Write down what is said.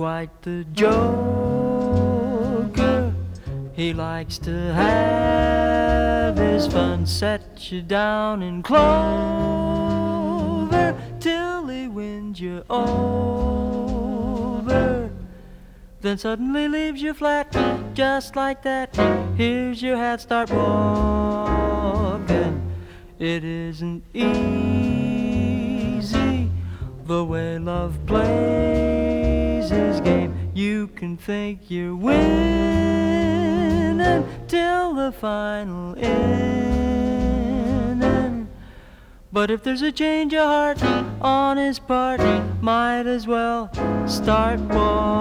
quite the joker. He likes to have his fun, set you down in clover till he wins you over. Then suddenly leaves you flat, just like that. Here's your hat, start walking. It isn't easy the way love plays his game. You can think you're winning till the final inning. But if there's a change of heart on his part, might as well start walking.